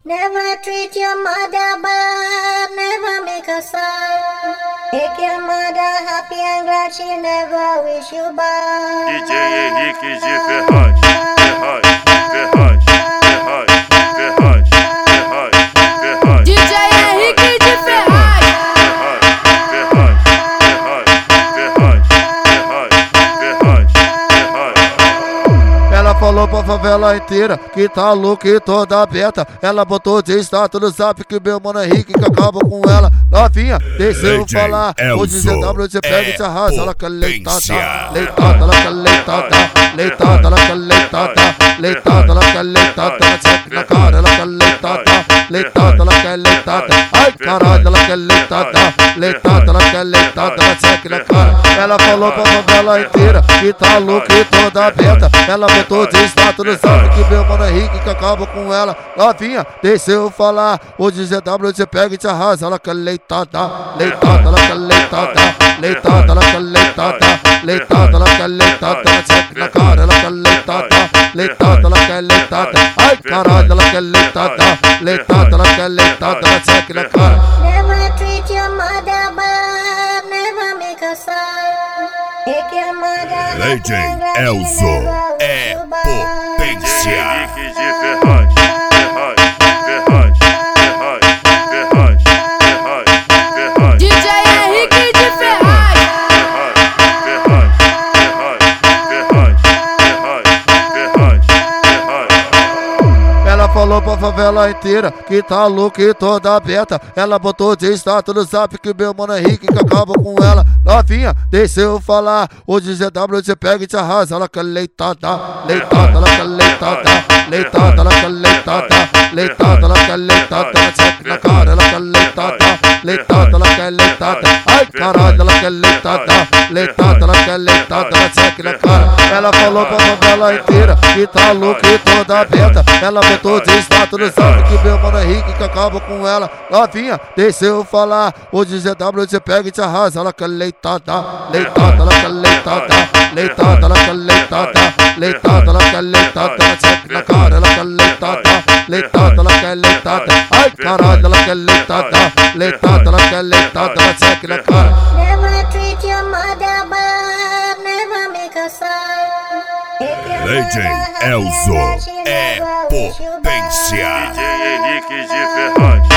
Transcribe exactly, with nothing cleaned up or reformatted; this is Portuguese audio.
Never treat your mother bad, never make her sad. Make your mother happy and glad, she never wish you bad. D J Henrique de Ferraz, Ferraz, Ferraz, Ferraz, Ferraz, Ferraz, Ferraz. D J Henrique de Ferraz. Ferraz, Ferraz, Ferraz, Ferraz, Ferraz, Ferraz. Ela falou pra favela inteira que tá louca e toda aberta. Ela botou de status no zap que meu mano Henrique que acaba com ela. Novinha, deixa eu falar. O D Z W te pega e te arrasa. Ela quer leitada, leitada, ela quer leitada, leitada, ela quer leitada, leitada, ela quer leitada. Ela checa na cara, ela quer leitada, leitada, ela quer leitada. Ai caralho, ela quer leitada, leitada, ela quer leitada. Ela checa na cara. Ela falou pra favela inteira que tá louca e toda aberta. Ela botou de status no zap que meu mano Henrique que acaba com ela. Novinha, deixa eu falar. O D Z W te pega e te arrasa. Ela quer leitada, leitada, ela quer leitada, leitada, ela quer leitada, leitada, ela quer leitada. Ela checa na cara, ela quer leitada, leitada, ela quer leitada. Ai caralho, ela quer leitada, leitada, ela quer leitada. Ela checa na cara. Never treat your mother bad, never make her sad. Make your mother happy and Legend glad, she Elzo never wish é you bad. potência. Henrique de Ferraz, Ferraz, Ferraz, Ferraz, Ferraz, Ferraz, Ferraz. D J Henrique de Ferraz. Ferraz, Ferraz, Ferraz, Ferraz, Ferraz, Ferraz. Ela falou pra favela inteira que tá louca e toda aberta. Ela botou de status no zap que meu mano Henrique que acaba com ela. Novinha, deixa eu falar. O D Z W te pega e te arrasa. Ela quer leitada, leitada, ela quer leitada, leitada, ela quer leitada, leitada, ela quer leitada. Ela checa na cara, ela quer leitada, leitada, ela quer leitada. Ai caralho, ela quer leitada, leitada, ela quer leitada. Ela checa na cara. Ela falou pra favela inteira que tá louca e toda aberta. Ela botou de status no zap que meu mano Henrique que acaba com ela. Novinha, deixa eu falar. O D Z W te pega e te arrasa. Ela quer leitada, leitada, ela quer leitada, leitada, ela quer leitada, leitada, ela quer leitada. Ela checa na cara, ela quer leitada, leitada, ela quer leitada. Ai caralho, ela quer leitada, leitada, ela quer leitada. Ela checa na cara. Never treat your mother bad, never make her sad. Make your Legend mother happy and Elzo glad, she é never wish you bad. potência. D J Henrique de Ferraz.